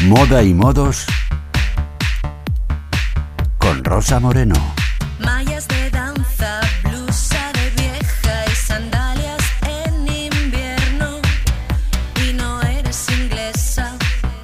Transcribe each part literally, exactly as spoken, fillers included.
Moda y modos con Rosa Moreno. Mallas de danza, blusa de vieja y sandalias en invierno. Y no eres inglesa,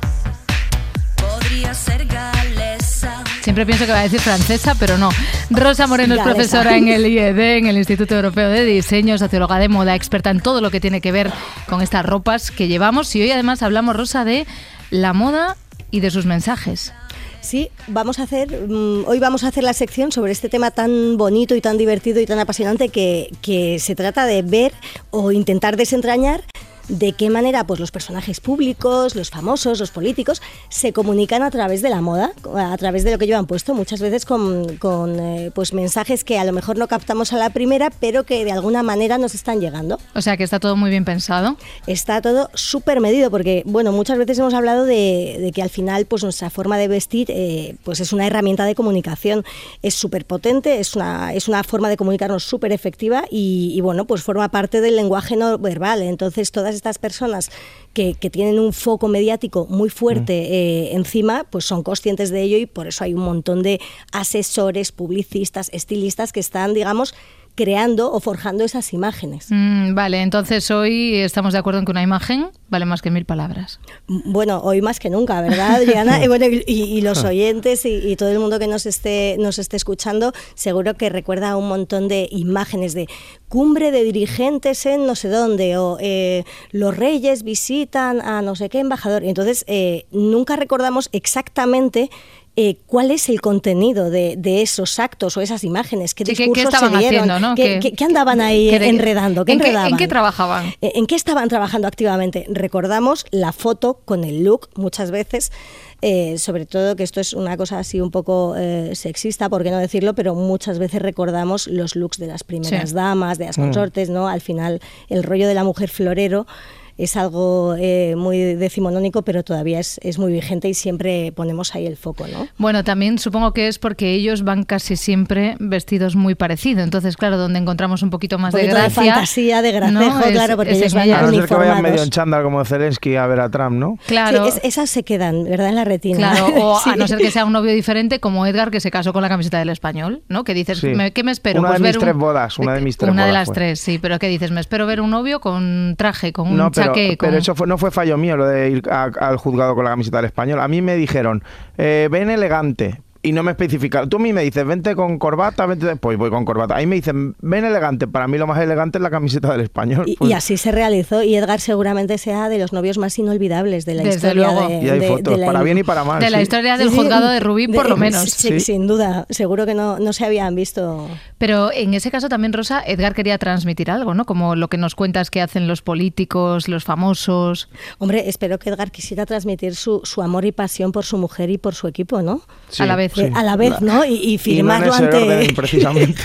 podría ser galesa. Siempre pienso que va a decir francesa, pero no. Rosa Moreno es profesora en el I E D, en el Instituto Europeo de Diseño, socióloga de moda, experta en todo lo que tiene que ver con estas ropas que llevamos. Y hoy además hablamos, Rosa, de la moda y de sus mensajes. Sí, vamos a hacer, um, hoy vamos a hacer la sección sobre este tema tan bonito y tan divertido y tan apasionante que, que se trata de ver o intentar desentrañar de qué manera pues, los personajes públicos, los famosos, los políticos, se comunican a través de la moda, a través de lo que llevan puesto, muchas veces con, con eh, pues, mensajes que a lo mejor no captamos a la primera, pero que de alguna manera nos están llegando. O sea que está todo muy bien pensado. Está todo súper medido, porque bueno, muchas veces hemos hablado de, de que al final pues, nuestra forma de vestir eh, pues, es una herramienta de comunicación, es súper potente, es una, es una forma de comunicarnos súper efectiva y, y bueno, pues forma parte del lenguaje no verbal. Entonces todas estas personas que, que tienen un foco mediático muy fuerte eh, encima, pues son conscientes de ello y por eso hay un montón de asesores, publicistas, estilistas que están, digamos, creando o forjando esas imágenes. Mm, vale, entonces hoy estamos de acuerdo en que una imagen vale más que mil palabras. Bueno, hoy más que nunca, ¿verdad, Adriana? y, bueno, y, y los oyentes y, y todo el mundo que nos esté, nos esté escuchando seguro que recuerda un montón de imágenes de cumbre de dirigentes en no sé dónde o eh, los reyes visitan a no sé qué embajador. Y entonces eh, nunca recordamos exactamente Eh, cuál es el contenido de, de esos actos o esas imágenes, qué sí, discursos ¿qué estaban se dieron, haciendo, ¿no? ¿Qué, qué, qué andaban ahí ¿Qué, enredando, qué ¿en, enredaban? Qué, ¿En qué trabajaban? ¿En qué estaban trabajando activamente? Recordamos la foto con el look muchas veces, eh, sobre todo que esto es una cosa así un poco eh, sexista, por qué no decirlo, pero muchas veces recordamos los looks de las primeras sí. damas, de las consortes, ¿no? Al final el rollo de la mujer florero es algo eh, muy decimonónico, pero todavía es, es muy vigente y siempre ponemos ahí el foco, ¿no? Bueno, también supongo que es porque ellos van casi siempre vestidos muy parecidos. Entonces, claro, donde encontramos un poquito más un de gracia... de fantasía, de gracejo, ¿no? es, claro, porque es ellos van uniformados. A no ser que vayan medio en uniformados. chándal como Zelensky a ver a Trump, ¿no? Claro. Sí, es, esas se quedan, ¿verdad?, en la retina. Claro, o sí. a no ser que sea un novio diferente como Edgar, que se casó con la camiseta del Español, ¿no? Que dices, Sí. ¿me, ¿qué me espero? Una Pues de ver mis un... tres bodas, una de mis tres Una bodas de las fue. tres, sí, pero ¿qué dices? Me espero ver un novio con traje, con un No, pero, chaqué, con... pero eso fue, no fue fallo mío lo de ir a, al juzgado con la camiseta del Español. A mí me dijeron, eh, ven elegante. Y no me especificaron. Tú a mí me dices, vente con corbata, vente... Pues voy con corbata. Ahí me dicen, ven elegante. Para mí lo más elegante es la camiseta del Español. Y, pues... y así se realizó. Y Edgar seguramente sea de los novios más inolvidables de la Desde historia. luego. De, Y hay de, fotos, de la... para bien y para mal. De sí. la historia del Sí, sí, juzgado de Rubí, por de- lo menos. Sí, Sí. Sin duda. Seguro que no, no se habían visto. Pero en ese caso también, Rosa, Edgar quería transmitir algo, ¿no? Como lo que nos cuentas que hacen los políticos, los famosos. Hombre, espero que Edgar quisiera transmitir su, su amor y pasión por su mujer y por su equipo, ¿no? Sí, a la vez. sí. Eh, a la vez, ¿no? Y, y firmarlo y no en ese ante... orden, precisamente.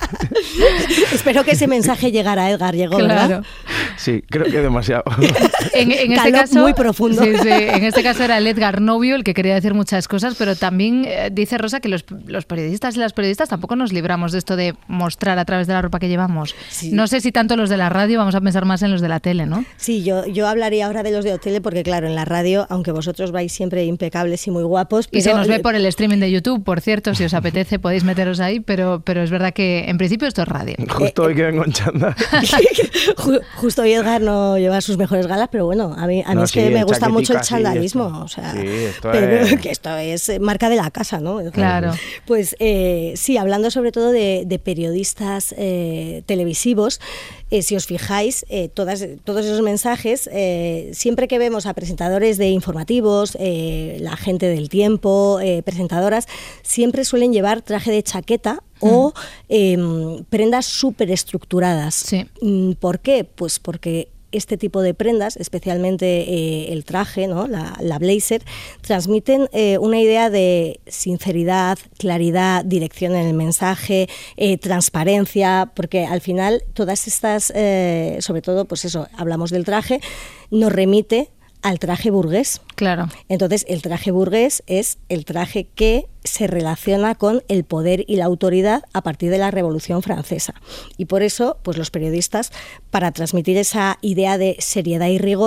Espero que ese mensaje llegara a Edgar, llegó, Claro. ¿verdad? Sí, creo que demasiado. En, en este Caló caso, muy profundo. Sí, sí, en este caso era el Edgar novio el que quería decir muchas cosas, pero también eh, dice Rosa que los, los periodistas y las periodistas tampoco nos libramos de esto de mostrar a través de la ropa que llevamos. Sí. No sé si tanto los de la radio, vamos a pensar más en los de la tele, ¿no? Sí, yo, yo hablaría ahora de los de tele porque, claro, en la radio, aunque vosotros vais siempre impecables y muy guapos... Y se pero- nos ve por el streaming de YouTube, por cierto, si os apetece podéis meteros ahí, pero, pero es verdad que en principio esto es radio. Justo hoy que vengo en chándal. Ju- Justo hoy Edgar no lleva sus mejores galas, pero bueno, a mí, a mí No, es que sí, me gusta mucho el chaquetica, sí, chandalismo, esto. o sea, Sí, esto pero es- que esto es eh, marca de la casa, ¿no? Claro. Pues eh, sí, hablando sobre todo de, de periodistas eh, televisivos, eh, si os fijáis, eh, todas, todos esos mensajes, eh, siempre que vemos a presentadores de informativos, eh, la gente del tiempo, eh, presentadoras, siempre suelen llevar traje de chaqueta o eh, prendas súper estructuradas. Sí. ¿Por qué? Pues porque este tipo de prendas, especialmente eh, el traje, ¿no? la, la blazer, transmiten eh, una idea de sinceridad, claridad, dirección en el mensaje, eh, transparencia, porque al final todas estas, eh, sobre todo, pues eso, hablamos del traje, nos remite al traje burgués. Claro. Entonces, el traje burgués es el traje que se relaciona con el poder y la autoridad a partir de la Revolución Francesa. Y por eso, pues los periodistas, para transmitir esa idea de seriedad y rigor,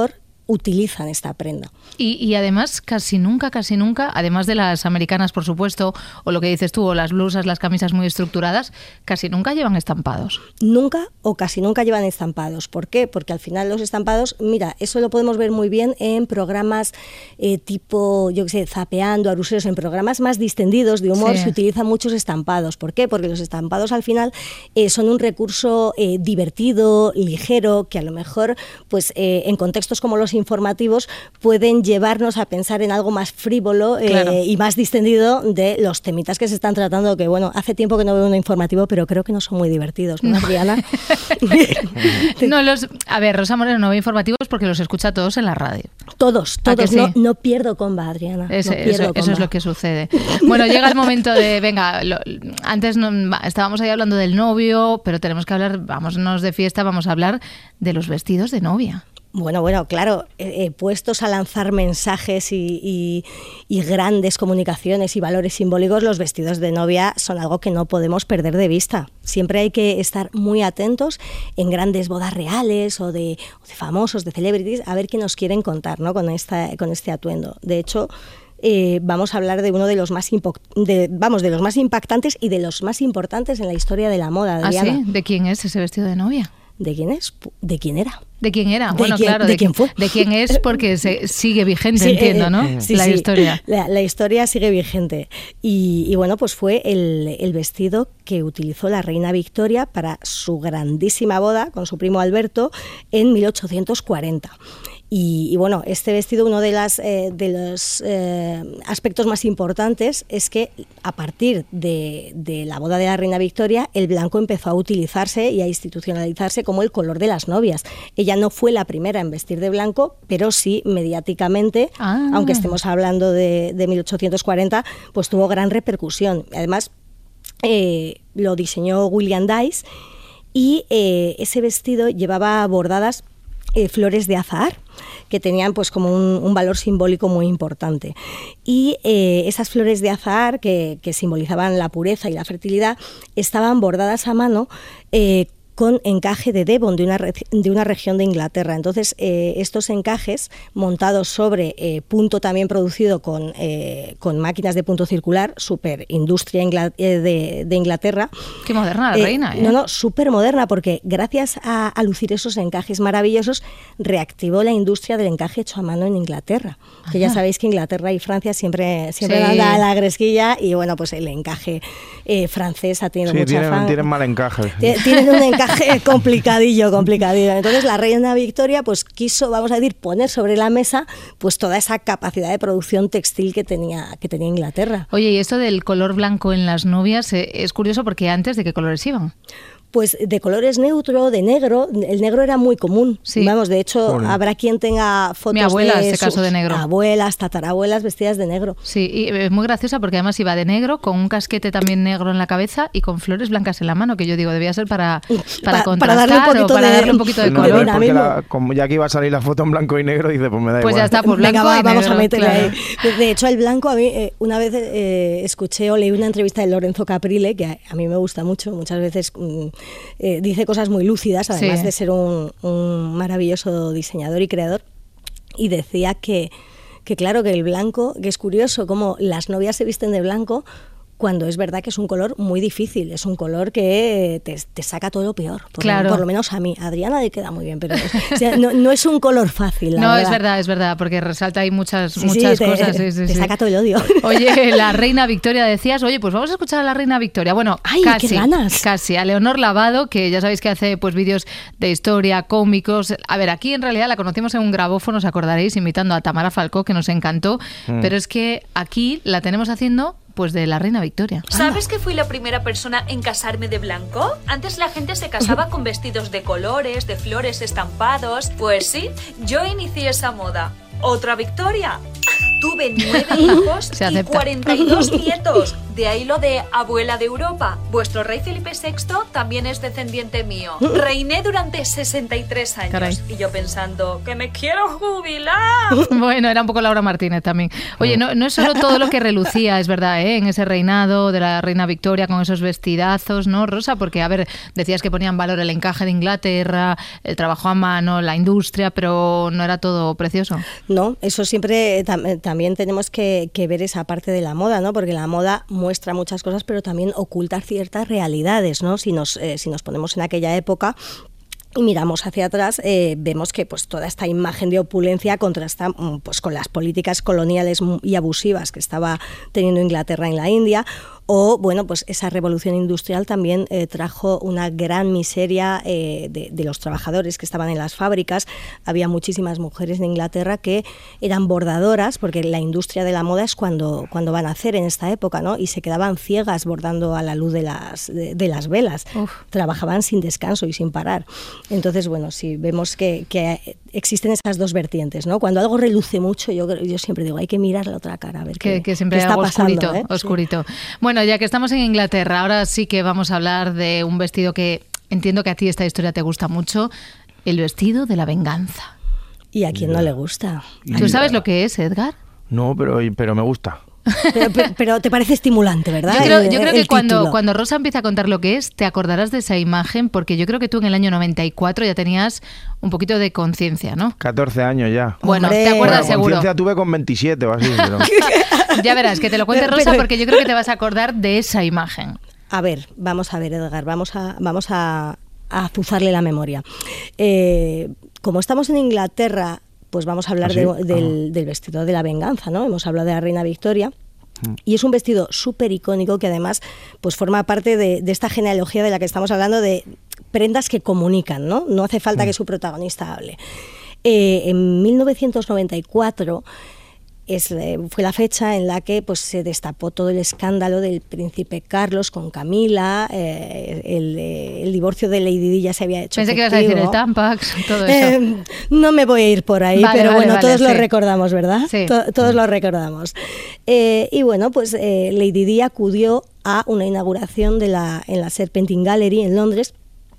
utilizan esta prenda. Y, y además, casi nunca, casi nunca, además de las americanas, por supuesto, o lo que dices tú, o las blusas, las camisas muy estructuradas, casi nunca llevan estampados. Nunca o casi nunca llevan estampados. ¿Por qué? Porque al final los estampados, mira, eso lo podemos ver muy bien en programas eh, tipo, yo qué sé, Zapeando, Aruseros, en programas más distendidos de humor, sí, se utilizan muchos estampados. ¿Por qué? Porque los estampados al final eh, son un recurso eh, divertido, ligero, que a lo mejor, pues eh, en contextos como los informativos, pueden llevarnos a pensar en algo más frívolo eh, claro. y más distendido de los temitas que se están tratando, que bueno, hace tiempo que no veo un informativo, pero creo que no son muy divertidos, ¿no, Adriana? No, los, a ver, Rosa Moreno no ve informativos porque los escucha todos en la radio. Todos, todos, sí? no, no pierdo comba, Adriana. Es, no pierdo eso, comba. Eso es lo que sucede. Bueno, llega el momento de, venga, lo, antes no, estábamos ahí hablando del novio, pero tenemos que hablar, vámonos de fiesta, vamos a hablar de los vestidos de novia. Bueno, bueno, claro, eh, puestos a lanzar mensajes y, y, y grandes comunicaciones y valores simbólicos, los vestidos de novia son algo que no podemos perder de vista. Siempre hay que estar muy atentos en grandes bodas reales o de, o de famosos, de celebrities, a ver qué nos quieren contar, ¿no? con, esta, con este atuendo. De hecho, Eh, vamos a hablar de uno de los más impo- de, vamos, de los más impactantes y de los más importantes en la historia de la moda, Adriana. ¿Ah, sí? ¿De quién es ese vestido de novia? ¿De quién es? ¿De quién era? ¿De quién era? ¿De Bueno, quién, claro. ¿De, de quién fue? De quién es porque se sigue vigente, sí, entiendo, eh, ¿no? Sí, la sí, historia. La, la historia sigue vigente. Y, y bueno, pues fue el, el vestido que utilizó la reina Victoria para su grandísima boda con su primo Alberto en mil ochocientos cuarenta. Y, y bueno, este vestido, uno de, las, eh, de los eh, aspectos más importantes es que a partir de, de la boda de la reina Victoria, el blanco empezó a utilizarse y a institucionalizarse como el color de las novias. Ella no fue la primera en vestir de blanco, pero sí mediáticamente, ah. aunque estemos hablando de, de mil ochocientos cuarenta, pues tuvo gran repercusión. Además, eh, lo diseñó William Dyce y eh, ese vestido llevaba bordadas Eh, flores de azahar, que tenían pues como un, un valor simbólico muy importante. Y eh, esas flores de azahar, que, que simbolizaban la pureza y la fertilidad, estaban bordadas a mano eh, con encaje de Devon, de una, de una región de Inglaterra. Entonces, eh, estos encajes montados sobre eh, punto también producido con, eh, con máquinas de punto circular, súper industria ingla, eh, de, de Inglaterra. Qué moderna la eh, reina, ¿eh? No, no, súper moderna, porque gracias a, a lucir esos encajes maravillosos, reactivó la industria del encaje hecho a mano en Inglaterra. Ajá. Que ya sabéis que Inglaterra y Francia siempre, siempre sí. dan la gresquilla, y bueno, pues el encaje eh, francés ha tenido sí, mucha tienen, fama. tienen mal encaje. Tienen un encaje complicadillo, complicadillo. Entonces la reina Victoria pues quiso, vamos a decir, poner sobre la mesa pues toda esa capacidad de producción textil que tenía, que tenía Inglaterra. Oye, y esto del color blanco en las novias eh, es curioso porque antes, ¿de qué colores iban? Pues de colores neutro, de negro. El negro era muy común. Sí. Vamos, de hecho, Joder. habrá quien tenga fotos. Mi abuela, de se casó de negro. Abuelas, tatarabuelas vestidas de negro. Sí, y es muy graciosa porque además iba de negro, con un casquete también negro en la cabeza y con flores blancas en la mano, que yo digo, debía ser para, para pa, contrastar para darle un poquito o para de, darle un poquito de no, color. No, porque la, como ya que iba a salir la foto en blanco y negro, dice, pues me da pues igual. Pues ya está, pues blanco Venga, va, y vamos negro, a meterle claro. ahí. De hecho, el blanco, a mí, eh, una vez eh, escuché o leí una entrevista de Lorenzo Caprile, que a, a mí me gusta mucho, muchas veces mm, eh, dice cosas muy lúcidas, además sí. de ser un, un maravilloso diseñador y creador, y decía que, que claro, que el blanco, que es curioso cómo las novias se visten de blanco, cuando es verdad que es un color muy difícil, es un color que te, te saca todo lo peor, por, claro. lo, por lo menos a mí. A Adriana le queda muy bien, pero o sea, no, no es un color fácil, la No, verdad. es verdad, es verdad, porque resalta ahí muchas, sí, muchas sí, cosas. Te, sí, sí, te sí. saca todo el odio. Oye, la reina Victoria, decías, oye, pues vamos a escuchar a la reina Victoria. Bueno, Ay, casi, qué ganas. casi, a Leonor Lavado, que ya sabéis que hace pues vídeos de historia, cómicos. A ver, aquí en realidad la conocimos en un grabófono, os acordaréis, imitando a Tamara Falcó, que nos encantó, mm. pero es que aquí la tenemos haciendo pues de la reina Victoria. ¿Sabes que fui la primera persona en casarme de blanco? Antes la gente se casaba con vestidos de colores, de flores estampados. Pues sí, yo inicié esa moda. ¿Otra Victoria? Tuve nueve hijos y cuarenta y dos nietos. De ahí lo de abuela de Europa. Vuestro rey Felipe sexto también es descendiente mío. Reiné durante sesenta y tres años. Caray. Y yo pensando, que me quiero jubilar. Bueno, era un poco Laura Martínez también. Oye, no, no es solo todo lo que relucía, es verdad, ¿eh? En ese reinado de la reina Victoria con esos vestidazos, ¿no, Rosa? Porque, a ver, decías que ponían valor el encaje de Inglaterra, el trabajo a mano, la industria, pero no era todo precioso. No, eso siempre tam- también tenemos que, que ver esa parte de la moda, ¿no? Porque la moda muestra muchas cosas, pero también oculta ciertas realidades, ¿no? Si nos, eh, si nos ponemos en aquella época y miramos hacia atrás, eh, vemos que pues toda esta imagen de opulencia contrasta pues con las políticas coloniales y abusivas que estaba teniendo Inglaterra en la India. O, bueno, pues esa revolución industrial también eh, trajo una gran miseria eh, de, de los trabajadores que estaban en las fábricas. Había muchísimas mujeres en Inglaterra que eran bordadoras, porque la industria de la moda es cuando, cuando van a hacer en esta época, ¿no? Y se quedaban ciegas bordando a la luz de las, de, de las velas. Uf. Trabajaban sin descanso y sin parar. Entonces, bueno, sí, vemos que, que existen esas dos vertientes, ¿no? Cuando algo reluce mucho, yo, yo siempre digo, hay que mirar la otra cara, a ver que, qué, que siempre qué hay está algo pasando. Oscurito, ¿eh? oscurito. Sí. Bueno, ya que estamos en Inglaterra, ahora sí que vamos a hablar de un vestido que entiendo que a ti esta historia te gusta mucho, el vestido de la venganza. ¿Y a quién no le gusta? ¿Tú sabes lo que es, Edgar? No, pero, pero me gusta. Pero, pero, pero te parece estimulante, ¿verdad? Yo creo, el, yo creo que cuando, título. cuando Rosa empieza a contar lo que es, te acordarás de esa imagen, porque yo creo que tú en el año noventa y cuatro ya tenías un poquito de conciencia, ¿no? catorce años ya. Bueno, Hombre. te acuerdas Bueno, seguro. conciencia tuve con veintisiete o así. Pero... Ya verás, que te lo cuente Pero- Rosa, pero- porque yo creo que te vas a acordar de esa imagen. A ver, vamos a ver, Edgar, vamos a, vamos a, a azuzarle la memoria. Eh, como estamos en Inglaterra, pues vamos a hablar ¿Ah, sí? de- del, Ah. del vestido de la venganza, ¿no? Hemos hablado de la reina Victoria. Y es un vestido súper icónico que además pues forma parte de, de esta genealogía de la que estamos hablando, de prendas que comunican, ¿no? No hace falta que su protagonista hable. Eh, en mil novecientos noventa y cuatro es, eh, fue la fecha en la que pues, se destapó todo el escándalo del príncipe Carlos con Camila, eh, el, eh, el divorcio de Lady Di ya se había hecho Pensé que ibas a decir el efectivo. Tampax, todo eso. Eh, no me voy a ir por ahí, Vale, pero vale, bueno, vale, todos sí. lo recordamos, ¿verdad? Sí. To- todos lo recordamos. Eh, y bueno, pues eh, Lady Di acudió a una inauguración de la, en la Serpentine Gallery en Londres.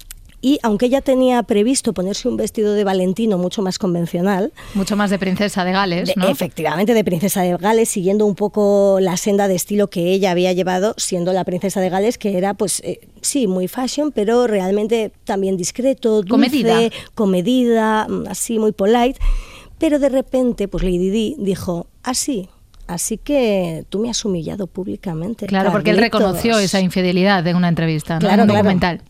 Y aunque ella tenía previsto ponerse un vestido de Valentino mucho más convencional, Mucho más de princesa de Gales, de- ¿no? efectivamente de princesa de Gales, siguiendo un poco la senda de estilo que ella había llevado siendo la princesa de Gales, que era pues eh, sí, muy fashion, pero realmente también discreto, dulce, Comedida. comedida, mm, así muy polite. Pero de repente, pues Lady Di dijo, así, así que tú me has humillado públicamente. Claro, porque él Carlitos". reconoció esa infidelidad en una entrevista, ¿no? Claro, En un claro. documental.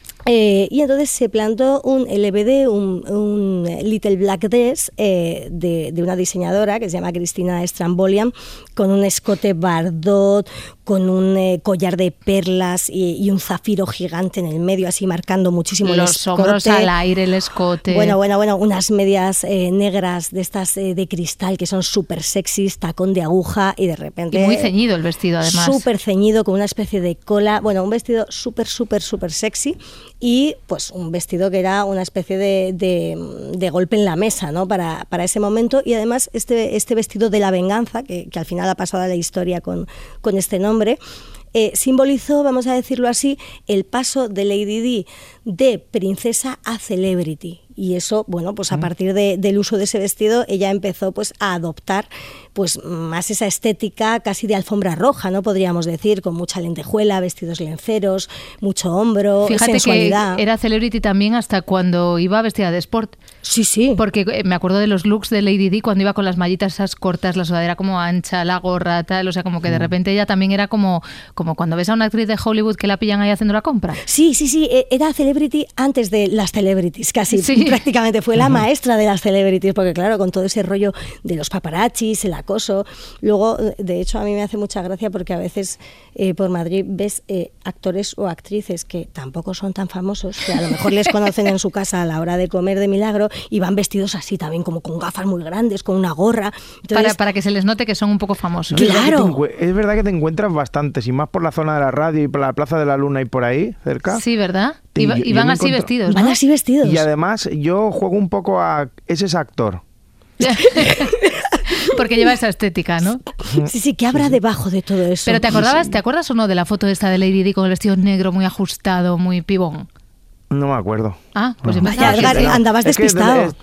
Eh, y entonces se plantó un L B D, un, un Little Black Dress eh, de, de una diseñadora que se llama Cristina Strambolian, con un escote bardot, con un eh, collar de perlas y, y un zafiro gigante en el medio, así marcando muchísimo el Los escote. hombros al aire, el escote. Bueno, bueno, bueno, unas medias eh, negras de estas eh, de cristal que son súper sexys, tacón de aguja y de repente... Y muy ceñido el vestido, además. Súper ceñido, con una especie de cola. Bueno, un vestido súper, súper, súper sexy y pues un vestido que era una especie de, de, de golpe en la mesa, ¿no? Para, para ese momento. Y además este, este vestido de la venganza, que, que al final ha pasado a la historia con, con este nombre, eh, simbolizó, vamos a decirlo así, el paso de Lady Di de princesa a celebrity. Y eso, bueno, pues a partir de, del uso de ese vestido, ella empezó pues a adoptar pues más esa estética casi de alfombra roja, ¿no? Podríamos decir, con mucha lentejuela, vestidos lenceros, mucho hombro, Fíjate sensualidad. que era celebrity también hasta cuando iba vestida de sport. Sí, sí. Porque eh, me acuerdo de los looks de Lady Di cuando iba con las mallitas esas cortas, la sudadera como ancha, la gorra, tal. O sea, como que de repente ella también era como, como cuando ves a una actriz de Hollywood que la pillan ahí haciendo la compra. Sí, sí, sí, e- era celebrity antes de las celebrities, casi Sí. prácticamente fue la maestra de las celebrities, porque claro, con todo ese rollo de los paparazzis, el acoso, luego, de hecho, a mí me hace mucha gracia porque a veces eh, por Madrid ves eh, actores o actrices que tampoco son tan famosos, que a lo mejor les conocen en su casa a la hora de comer de milagro y van vestidos así también, como con gafas muy grandes, con una gorra. Entonces, Para, para que se les note que son un poco famosos. Claro. Es verdad que te encue- Es verdad que te encuentras bastantes, y más por la zona de la radio y por la Plaza de la Luna y por ahí, cerca. Sí, ¿verdad? Y Y, va- yo- y yo van me así encuentro- vestidos, van ¿no? así vestidos. Y además yo juego un poco a... Ese es actor. Porque lleva esa estética, ¿no? Sí, sí, ¿qué habrá debajo de todo eso? Pero ¿te acordabas, ¿te acuerdas o no de la foto esta de Lady Di con el vestido negro muy ajustado, muy pibón? No me acuerdo. Ah, pues No. yo pensaba Vaya, que sí. andabas Es que despistado. es-